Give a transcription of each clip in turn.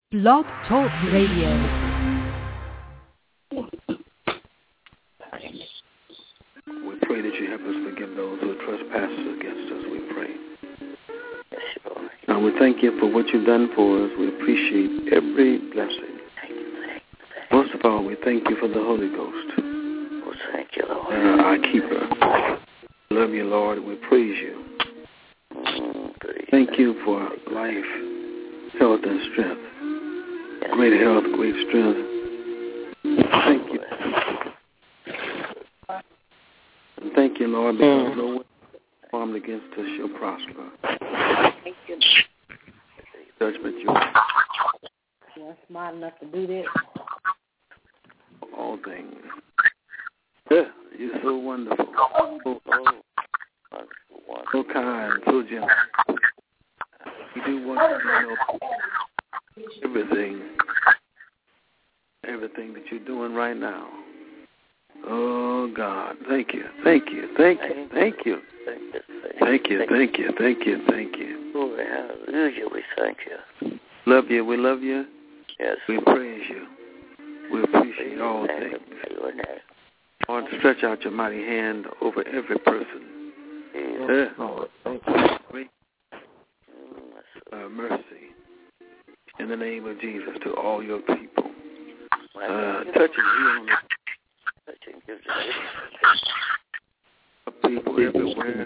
Blog Talk Radio. We pray that you help us forgive those who trespass against us, we pray. Now we thank you for what you've done for us. We appreciate every blessing. Most of all, we thank you for the Holy Ghost. Oh, thank you, Lord. Our keeper. Love you, Lord. We praise you. Thank you for life, health, and strength. Great health, great strength. Thank you. And thank you, Lord, because no one formed against us shall prosper. Thank you. Judgment, You're smart enough to do that. All things. Yeah, you're so wonderful. So kind, so gentle. You do want to know everything that you're doing right now. Oh, God, thank you, thank you, thank you, thank you. Thank you, thank you, thank you, thank you. Glory, hallelujah, we thank you. Love you, we love you. Yes. We praise you. We appreciate all things. Lord, stretch out your mighty hand over every person. Lord, thank you. Great mercy in the name of Jesus to all your people. Touch and heal people everywhere.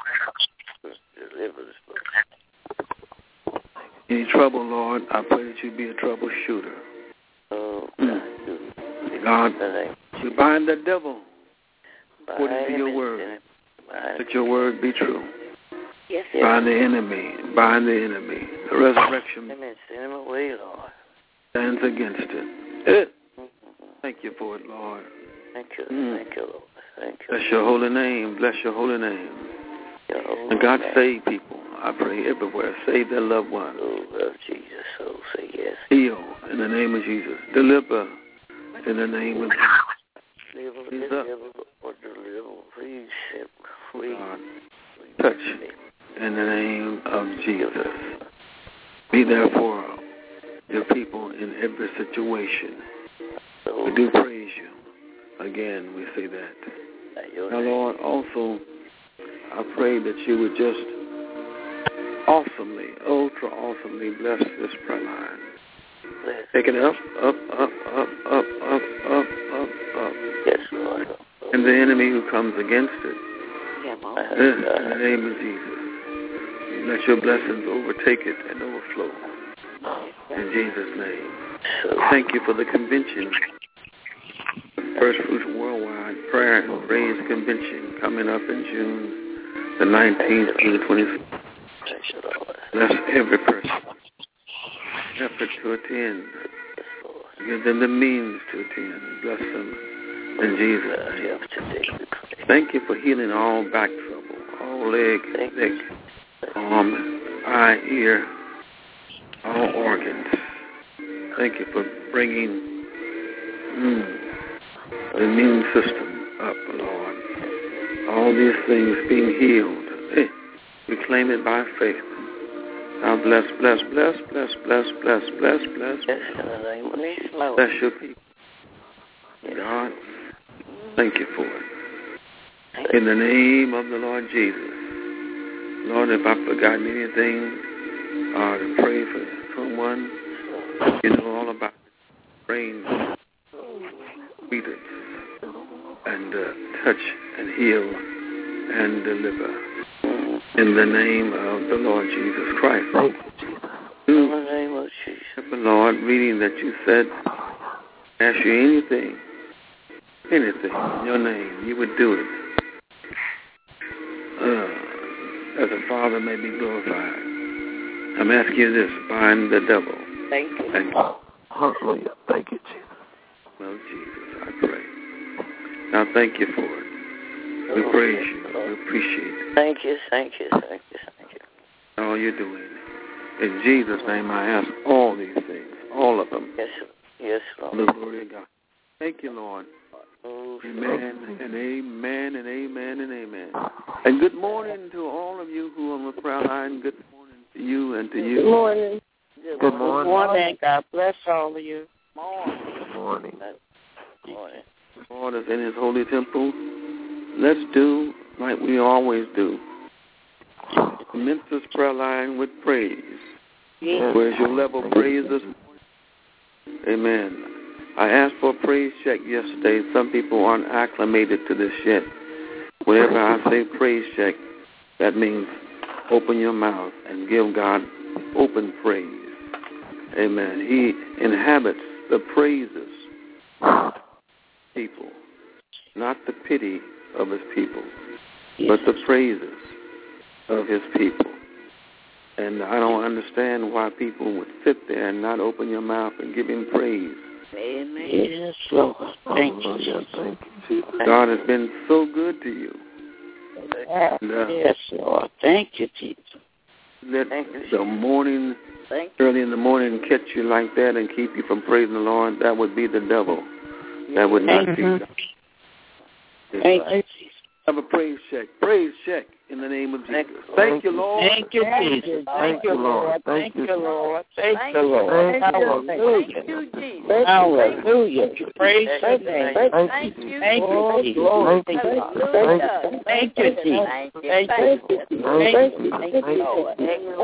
Any trouble, Lord, I pray that you be a troubleshooter. Oh, God, you bind the devil according to your word. Let your word be true. Yes, bind the enemy. Bind the enemy. The resurrection send him away, Lord. Stands against it. Thank you for it, Lord. Thank you. Thank you, Lord. Thank you. Bless your holy name. Bless your holy name. And God, save people. I pray everywhere. Save their loved ones. Oh, love Jesus. Oh, say yes. Heal in the name of Jesus. Deliver in the name of Jesus. Deliver, please. God, touch in the name of Jesus. Be there for your people in every situation. We do praise you. Again, we say that. Now, Lord, also, I pray that you would just awesomely, ultra awesomely bless this prayer line. Take it up, up, up, up, up, up, up, up, up. Yes, Lord. And the enemy who comes against it. In the name of Jesus. Let your blessings overtake it and overflow. In Jesus' name. Thank you for the convention. First Fruits Worldwide Prayer and Praise Convention coming up in June the 19th through the 26th. Bless every person. Effort to attend. Give them the means to attend. Bless them in Jesus' name. Thank you for healing all back trouble, all leg, neck, arm, eye, ear, all organs. Thank you for bringing the immune system up, Lord. All these things being healed. Hey, we claim it by faith. Now bless, bless, bless, bless, bless, bless, bless, bless. Bless your people. God, thank you for it. In the name of the Lord Jesus. Lord, if I've forgotten anything, to pray for someone, you know all about brain freedoms and touch and heal and deliver. In the name of the Lord Jesus Christ. In the name of Jesus. Lord, reading that you said, ask you anything in your name, you would do it. As the Father may be glorified. I'm asking you this, bind the devil. Thank you. Thank you. Hallelujah. Thank you, Jesus. Well, Jesus, I pray. Now, thank you for it. We praise you. We appreciate it. Thank you, thank you, thank you, thank you. All you're doing. In Jesus' name, I ask all these things, all of them. Yes, Lord. The glory of God. Thank you, Lord. Amen and amen and amen and amen. And good morning to all of you who are on the prayer line. Good morning to you and to you. Good morning. Good morning. Good morning. God bless all of you. Good morning. Lord is in his holy temple. Let's do like we always do. Commence this prayer line with praise. Yes. Where's your level of praise this morning? Amen. I asked for a praise check yesterday. Some people aren't acclimated to this yet. Whenever I say praise check, that means open your mouth and give God open praise. Amen. He inhabits the praises of people, not the pity of his people, but the praises of his people. And I don't understand why people would sit there and not open your mouth and give him praise. Amen. Yes, Lord. Thank you, Jesus. God has been so good to you. And, yes, Lord. Thank you, Jesus. Let the morning, early in the morning, catch you like that and keep you from praising the Lord. That would be the devil. That would not be God. Thank you, Jesus. Have a praise check. Praise check in the name of Jesus. Thank you, Lord. Thank you, Jesus. Thank you, Lord. Thank you, Lord. Thank you, Lord. Hallelujah. Thank you, Jesus. Hallelujah. Praise your name. Thank you. Thank you, Jesus. Hallelujah. Thank you, Jesus. Thank you. Thank Thank you. you. Thank you. Thank you, Lord. Thank you.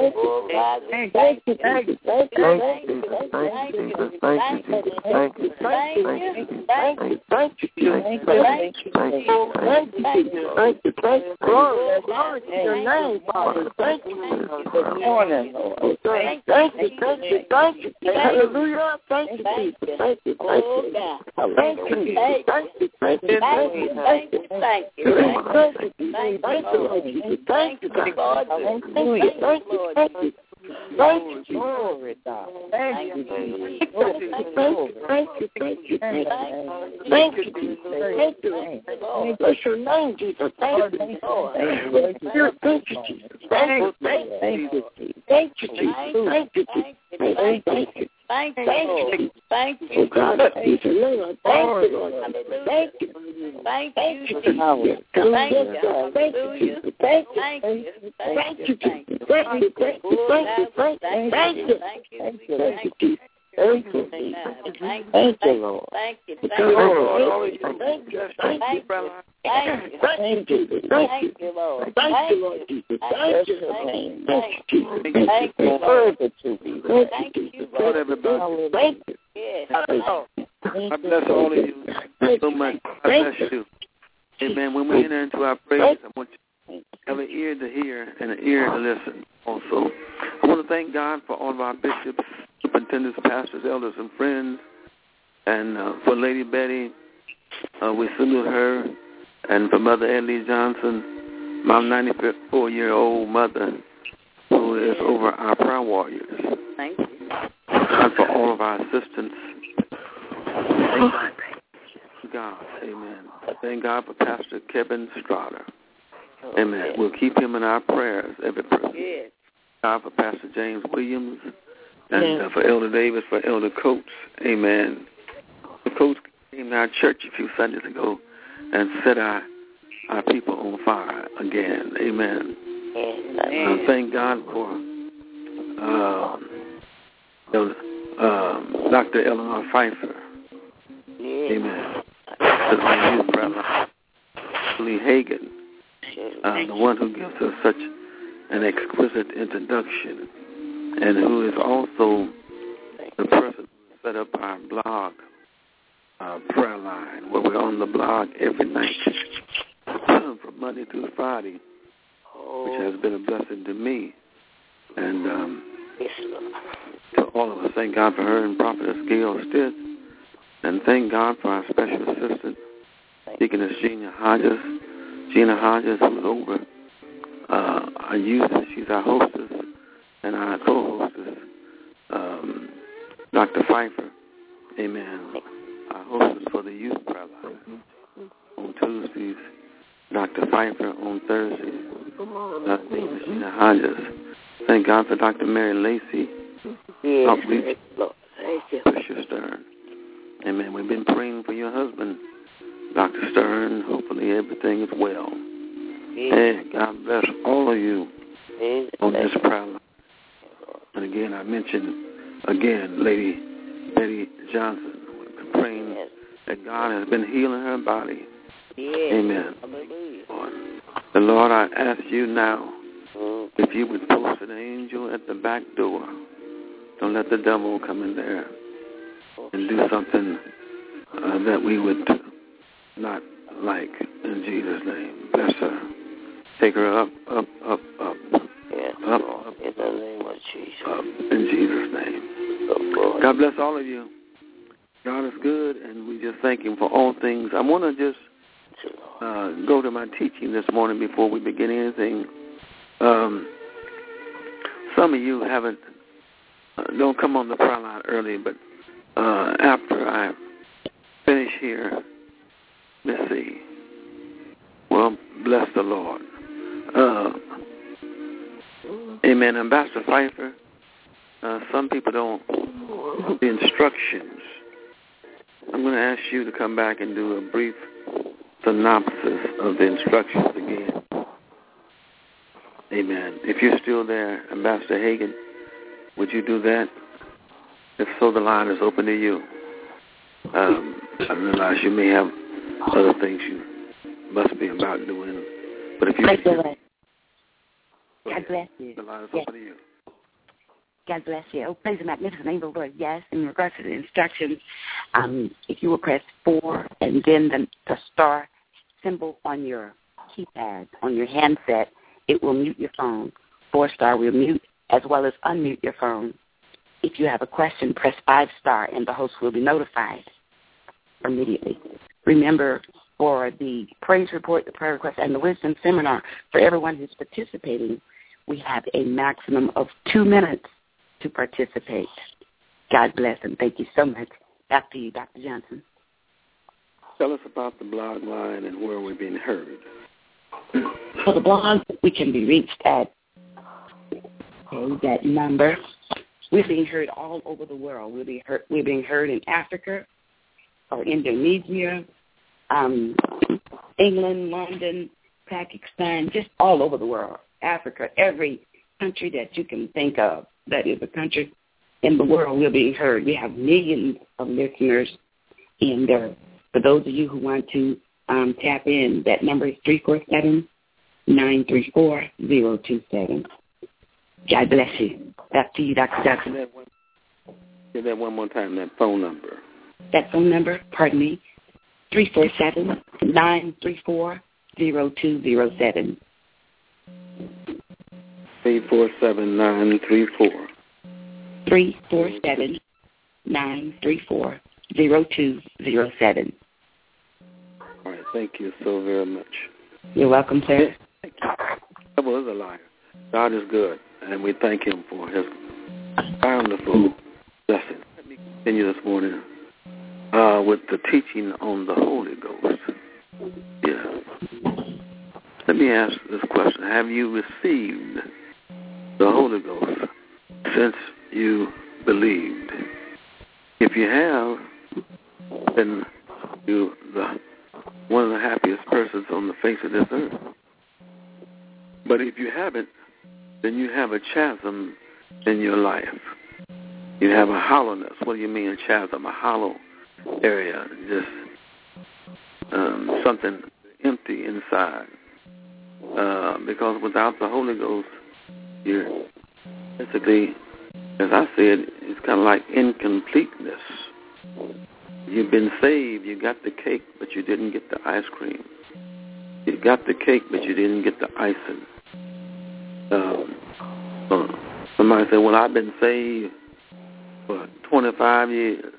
Thank you, Jesus. Thank you, Jesus. Thank you, Jesus. Thank you, Jesus. Thank you, Thank you. thank you, thank you, Jesus. Thank you, Thank you. thank you, Jesus. Thank you, thank you. Glory to your name, Father. Thank you. Good morning, Lord. Thank you, thank you, thank you. Hallelujah. Thank you, Jesus. Thank you, thank you. Thank you, Jesus. Thank you, thank you, thank you, thank you. Thank you. Thank you, thank you, Lord Jesus. Thank you, God. Thank you, thank you, thank you. Thank you, Jesus. Glory, God. Thank you, Jesus. Thank you, thank you, thank you, thank you. Thank you, Jesus. Thank you. Bless your name, Jesus. Thank you. Thank you, Jesus. Thank you, Jesus. Thank you, thank you, Jesus. Thank you, Jesus. Thank you, Jesus. Thank you. Thank you, Lord. Thank you. Oh, God, thank you, Lord. Thank you, Lord. Thank you. Thank you, Jesus. Thank you. Thank you. Thank you, Jesus. Thank you. Thank you. Thank you, Jesus. Thank you, thank you, thank you, thank you. Thank you. Thank you, thank you, Jesus. Thank you, Jesus. Thank you, Lord. Thank you. Thank you, Lord. Thank you. Thank you. Thank you. Thank you, Jesus. Thank you, Lord. Thank you, Lord Jesus. Thank you, Lord. Thank you, Jesus. Thank you, Lord. Thank you, Lord, Lord. everybody. Thank you. Yes. I bless all of you so much. I bless you. Amen. When we enter into our praise, I want you to have an ear to hear and an ear to listen also. I want to thank God for all of our bishops, superintendents, pastors, elders, and friends. And for Lady Betty, we salute her. And for Mother Edley Johnson, my 94-year-old mother, who is over our prayer warriors. Thank you. And for all of our assistants. Thank God. Amen. Thank God for Pastor Kevin Strada. Amen. We'll keep him in our prayers, every person. Yes. God for Pastor James Williams and for Elder Davis, for Elder Coates. Amen. The Coates came to our church a few Sundays ago and set our people on fire again. Amen. Thank God for Dr. Eleanor Pfeiffer. Amen. Lee Hagan, the one who gives us such an exquisite introduction, and who is also the person who set up our blog prayer line, where we're on the blog every night from Monday through Friday, which has been a blessing to me. And to all of us, thank God for her and Prophetess Gail Stitt. And thank God for our special assistant, Deaconess Gina Hodges, who's over our youth. She's our hostess and our co-hostess, Dr. Pfeiffer. Amen. Our hostess for the youth prayer line on Tuesdays, Dr. Pfeiffer on Thursdays, Dr. Gina Hodges. Thank God for Dr. Mary Lacey, outreach, Bishop Stern. Amen. We've been praying for your husband, Dr. Stern. Hopefully everything is well. And God bless all of you on this prayer line. And again, I mentioned Betty Johnson. We've been praying that God has been healing her body. Yes. Amen. Hallelujah. And Lord, I ask you now if you would post an angel at the back door. Don't let the devil come in there and do something that we would not like. In Jesus' name. Bless her. Take her up, up, up, up. Yes, up, Lord. up. In the name of Jesus. Up. In Jesus' name. Oh, God bless all of you. God is good, and we just thank him for all things. I want to just go to my teaching this morning before we begin anything. Some of you haven't, don't come on the prayer line early, but after I finish here, let's see. Well, bless the Lord. Amen. Ambassador Pfeiffer, some people don't know the instructions. I'm going to ask you to come back and do a brief synopsis of the instructions again. Amen. If you're still there, Ambassador Hagan, would you do that? If so, the line is open to you. I realize you may have other things you must be about doing, but if you God bless you. The line is open to you. God bless you. Oh, praise the magnificent name of the Lord. Yes, in regards to the instructions, if you will press 4 and then the star symbol on your keypad, on your handset, it will mute your phone. 4-star will mute as well as unmute your phone. If you have a question, press 5-star and the host will be notified immediately. Remember, for the praise report, the prayer request, and the wisdom seminar, for everyone who's participating, we have a maximum of 2 minutes to participate. God bless and thank you so much. Back to you, Dr. Johnson. Tell us about the blog line and where we're being heard. For the blog, we can be reached at that number. We're being heard all over the world. We're being heard in Africa or Indonesia, England, London, Pakistan, just all over the world. Africa, every country that you can think of that is a country in the world, we're being heard. We have millions of listeners, and for those of you who want to tap in, that number is 347-934-027. God bless you. Back to you, Dr. Johnson. Say that one more time, that phone number. That phone number, 347-934-0207. 347-934. 347-934-0207. All right, thank you so very much. You're welcome, sir. Thank you. The devil is a liar. God is good, and we thank him for his bountiful blessing. Let me continue this morning with the teaching on the Holy Ghost. Yeah. Let me ask this question. Have you received the Holy Ghost since you believed? If you have, then you're one of the happiest persons on the face of this earth. But if you haven't, then you have a chasm in your life. You have a hollowness. What do you mean a chasm? A hollow area, just something empty inside. Because without the Holy Ghost, you're basically, as I said, it's kind of like incompleteness. You've been saved, you got the cake, but you didn't get the ice cream. You got the cake, but you didn't get the icing. Somebody said, well, I've been saved for 25 years,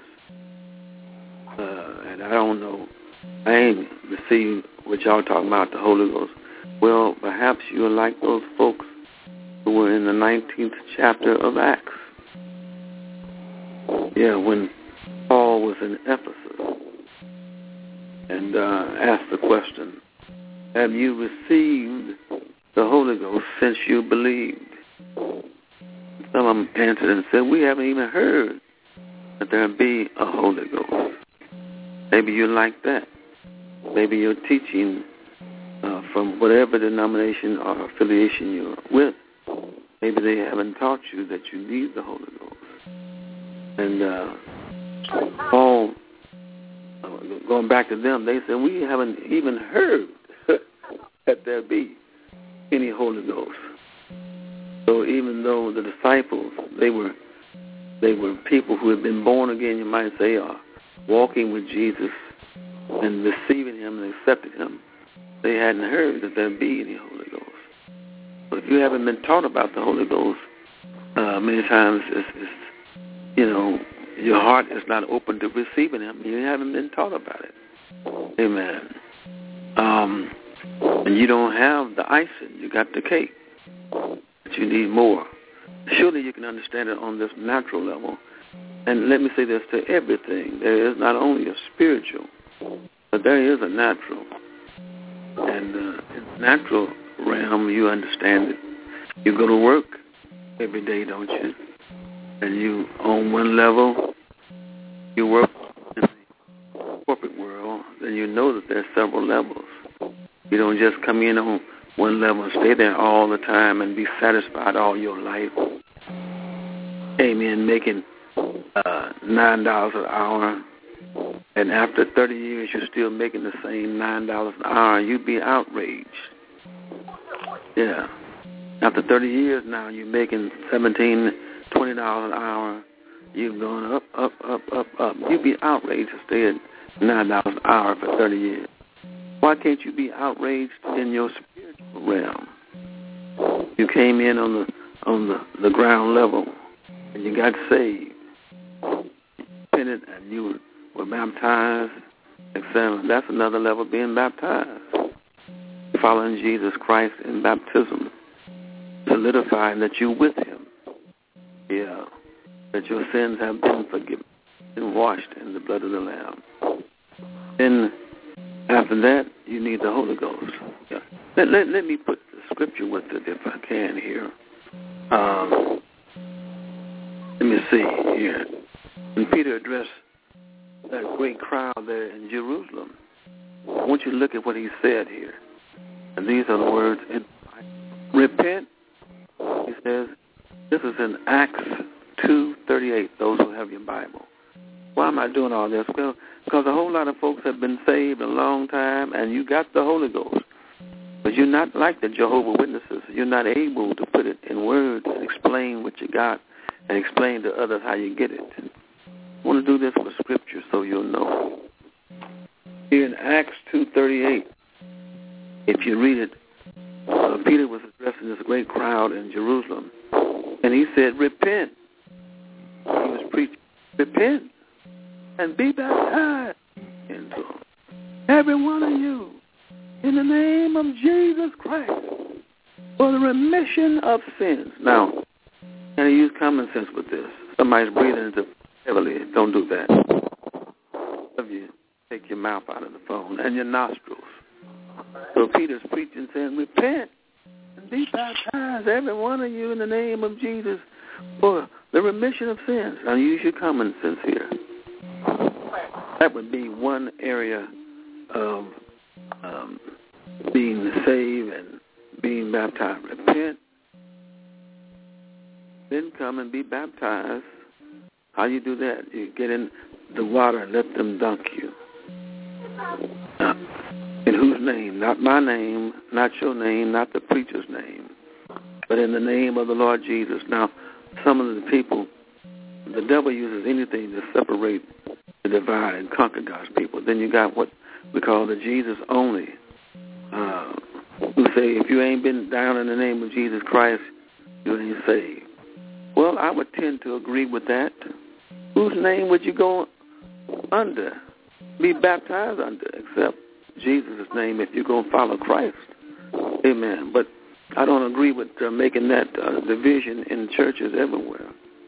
and I don't know, I ain't received what y'all talking about, the Holy Ghost. Well, perhaps you're like those folks who were in the 19th chapter of Acts. Yeah, when Paul was in Ephesus and asked the question, have you received the Holy Ghost since you believed? Some of them answered and said, we haven't even heard that there be a Holy Ghost. Maybe you're like that. Maybe you're teaching from whatever denomination or affiliation you're with. Maybe they haven't taught you that you need the Holy Ghost. And Paul, going back to them, they said, we haven't even heard that there be any Holy Ghost. So even though the disciples, they were people who had been born again, you might say, or walking with Jesus and receiving him and accepting him, they hadn't heard that there be any Holy Ghost. But if you haven't been taught about the Holy Ghost, many times it's your heart is not open to receiving him. You haven't been taught about it. Amen. And you don't have the icing. You got the cake. But you need more. Surely you can understand it on this natural level. And let me say this to everything. There is not only a spiritual, but there is a natural. And in the natural realm, you understand it. You go to work every day, don't you? And you, on one level, you work in the corporate world, then you know that there's several levels. You don't just come in on one level and stay there all the time and be satisfied all your life. Amen. Making $9 an hour, and after 30 years you're still making the same $9 an hour, you'd be outraged. Yeah. After 30 years now, you're making $17, $20 an hour. You've gone up, up, up, up, up. You'd be outraged to stay at $9 an hour for 30 years. Why can't you be outraged in your spiritual realm? You came in on the ground level, and you got saved, repented, and you were baptized, etc. That's another level, being baptized. Following Jesus Christ in baptism, solidifying that you're with him. Yeah. That your sins have been forgiven and washed in the blood of the Lamb. Then after that, you need the Holy Ghost. Yeah. Let me put the scripture with it if I can here. Let me see here. When Peter addressed that great crowd there in Jerusalem, I want you to look at what he said here. And these are the words. Repent, he says. This is in Acts 2:38, those who have your Bible. Why am I doing all this? Well, because a whole lot of folks have been saved a long time, and you got the Holy Ghost. But you're not like the Jehovah's Witnesses. You're not able to put it in words and explain what you got and explain to others how you get it. I want to do this with Scripture so you'll know. Here in Acts 2:38, if you read it, Peter was addressing this great crowd in Jerusalem, and he said, repent. He was preaching, repent and be baptized into every one of you in the name of Jesus Christ for the remission of sins. Now, can I use common sense with this? Somebody's breathing into heavily. Don't do that. Of you, take your mouth out of the phone and your nostrils. So Peter's preaching, saying, repent and be baptized, every one of you, in the name of Jesus for the remission of sins. Now, use your common sense here. That would be one area of being saved and being baptized. Repent, then come and be baptized. How you do that? You get in the water and let them dunk you. In whose name? Not my name, not your name, not the preacher's name, but in the name of the Lord Jesus. Now, some of the people, the devil uses anything to separate, to divide and conquer God's people. Then you got what we call the Jesus only, who say, if you ain't been down in the name of Jesus Christ, you ain't saved. Well, I would tend to agree with that. Whose name would you go under, be baptized under, except Jesus' name if you're going to follow Christ? Amen. But I don't agree with making that division in churches everywhere.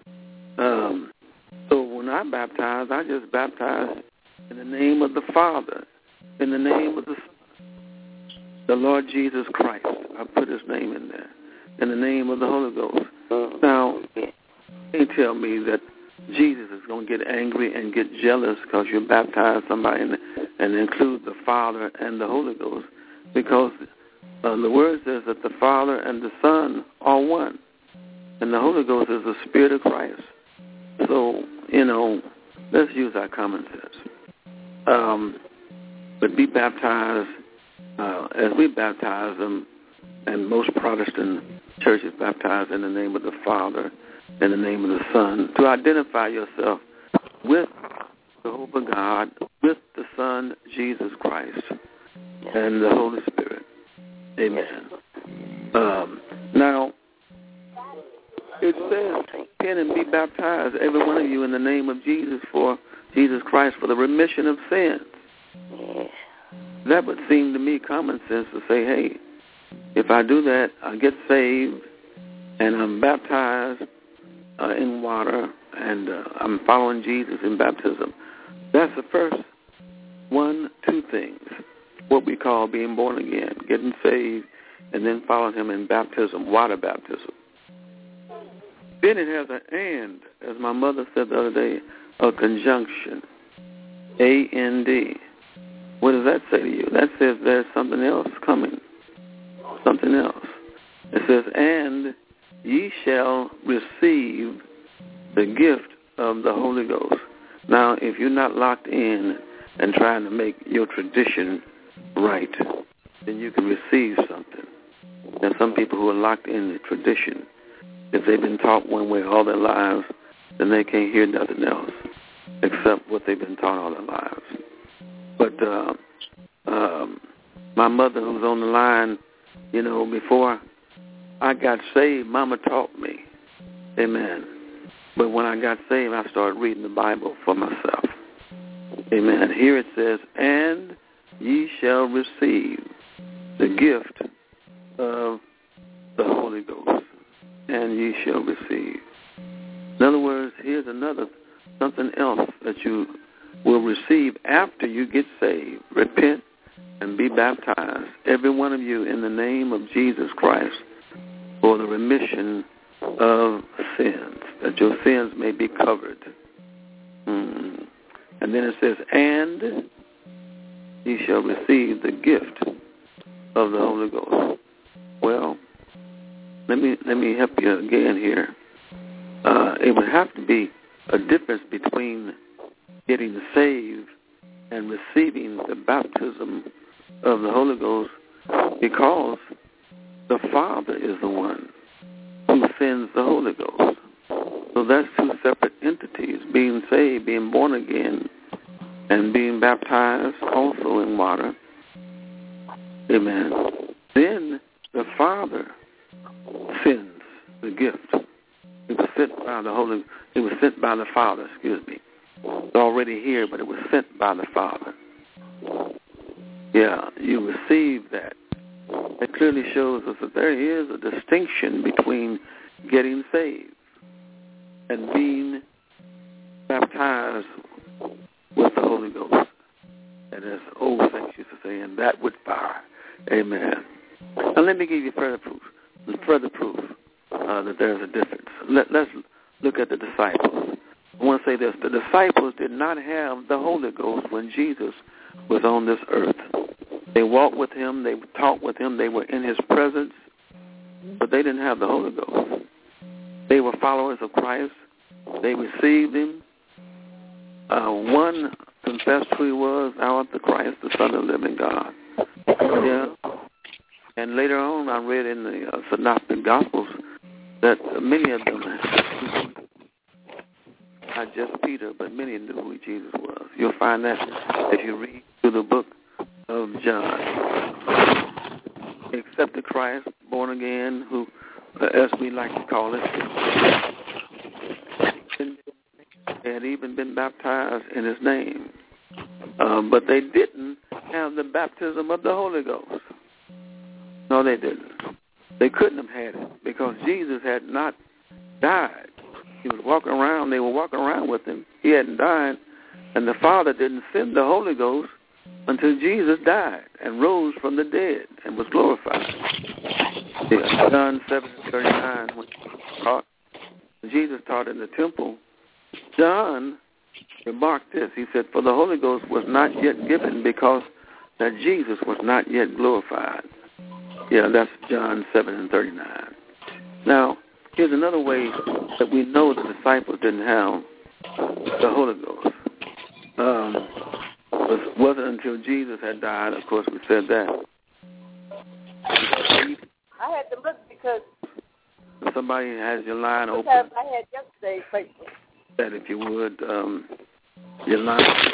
So when I baptize, I just baptize in the name of the Father, in the name of the Lord Jesus Christ. I put his name in there, in the name of the Holy Ghost. Now, they tell me that Jesus is going to get angry and get jealous because you baptize somebody and include the Father and the Holy Ghost, because the Word says that the Father and the Son are one, and the Holy Ghost is the Spirit of Christ. So, let's use our common sense. But be baptized as we baptize them, and most Protestant churches baptize in the name of the Father, in the name of the Son, to identify yourself with Jehovah God, with the Son, Jesus Christ, and the Holy Spirit. Amen. Now, it says, repent and be baptized, every one of you, in the name of Jesus Christ, for the remission of sins. That would seem to me common sense to say, hey, if I do that, I get saved, and I'm baptized in water, and I'm following Jesus in baptism. That's the first 2 things, what we call being born again, getting saved, and then following him in baptism, water baptism. Then it has an and, as my mother said the other day, a conjunction, A-N-D. What does that say to you? That says there's something else coming, something else. It says, and ye shall receive the gift of the Holy Ghost. Now, if you're not locked in and trying to make your tradition right, then you can receive something. There's some people who are locked in the tradition. If they've been taught one way all their lives, then they can't hear nothing else except what they've been taught all their lives. But my mother, who's on the line, before I got saved, Mama taught me. Amen. But when I got saved, I started reading the Bible for myself. Amen. Here it says, and ye shall receive the gift of the Holy Ghost. And ye shall receive. In other words, here's something else that you will receive after you get saved. Repent and be baptized, every one of you, in the name of Jesus Christ, for the remission of sins, that your sins may be covered. And then it says, and ye shall receive the gift of the Holy Ghost. Well, let me help you again here. It would have to be a difference between getting saved and receiving the baptism of the Holy Ghost, because the Father is the one who sends the Holy Ghost. So that's 2 separate entities, being saved, being born again, and being baptized also in water. Amen. Then the Father sends the gift. It was sent by the Father, It's already here, but it was sent by the Father. Yeah, you receive that. It clearly shows us that there is a distinction between getting saved and being baptized with the Holy Ghost. And as old saints used to say, and that with fire. Amen. Now let me give you further proof that there's a difference. Let's look at the disciples. I want to say this. The disciples did not have the Holy Ghost when Jesus was on this earth. They walked with him. They talked with him. They were in his presence. But they didn't have the Holy Ghost. They were followers of Christ. They received him. One confessed who he was, thou art the Christ, the Son of the living God. Yeah. And later on, I read in the Synoptic Gospels that many of them, not just Peter, but many knew who Jesus was. You'll find that if you read through the book of John. He accepted Christ, born again, who, as we like to call it, had even been baptized in his name. But they didn't have the baptism of the Holy Ghost. No, they didn't. They couldn't have had it because Jesus had not died. He was walking around. They were walking around with him. He hadn't died. And the Father didn't send the Holy Ghost until Jesus died and rose from the dead and was glorified. John 7:39, when Jesus taught in the temple, John remarked this. He said, for the Holy Ghost was not yet given because that Jesus was not yet glorified. Yeah, that's John 7:39. Now, here's another way that we know the disciples didn't have the Holy Ghost. It wasn't until Jesus had died, of course, we said that. I had to look because somebody has your line open. I had yesterday's paper. That if you would, your line.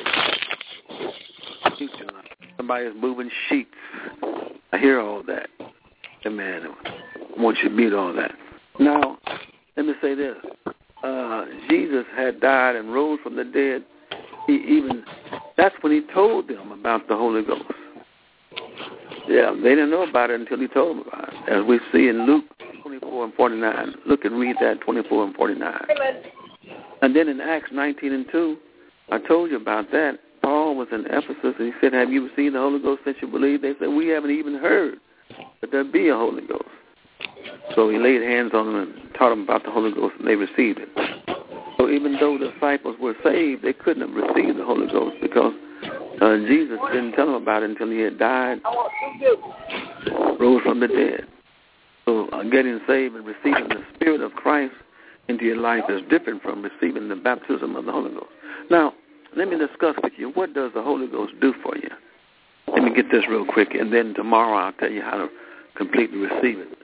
Somebody is moving sheets. I hear all that. Amen. I want you to meet all that. Now, let me say this. Jesus had died and rose from the dead. That's when he told them about the Holy Ghost. Yeah, they didn't know about it until he told them about it. As we see in Luke 24 and 49. Look and read that, 24 and 49. And then in Acts 19 and 2, I told you about that. Paul was in Ephesus, and he said, have you received the Holy Ghost since you believe? They said, we haven't even heard that there be a Holy Ghost. So he laid hands on them and taught them about the Holy Ghost, and they received it. So even though the disciples were saved, they couldn't have received the Holy Ghost because Jesus didn't tell them about it until he had died, rose from the dead. So getting saved and receiving the Spirit of Christ into your life is different from receiving the baptism of the Holy Ghost. Now, let me discuss with you, what does the Holy Ghost do for you? Let me get this real quick, and then tomorrow I'll tell you how to completely receive it.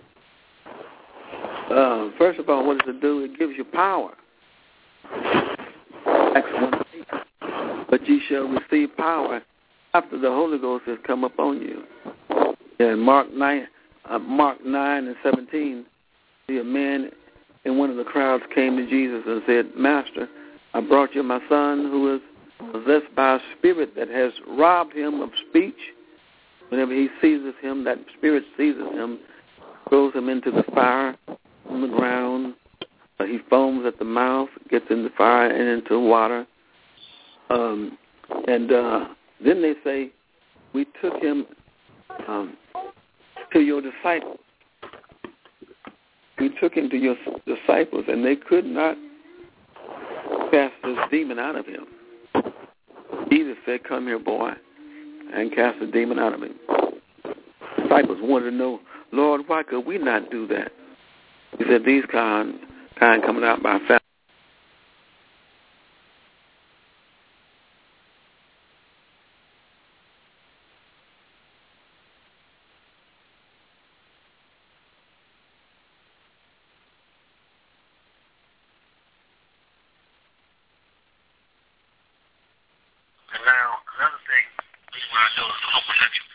First of all, what does it do? It gives you power. Acts 1:8. But ye shall receive power after the Holy Ghost has come upon you. In Mark 9 and 17, see a man in one of the crowds came to Jesus and said, Master, I brought you my son who is possessed by a spirit that has robbed him of speech. Whenever he seizes him, that spirit seizes him, throws him into the fire on the ground. He foams at the mouth, gets in the fire and into water. And then they say, we took him to your disciples. We took him to your disciples, and they could not cast this demon out of him. Jesus said, come here, boy, and cast the demon out of him. The disciples wanted to know, Lord, why could we not do that? He said, these kind coming out by family. And now, another thing, reason why I know it's open,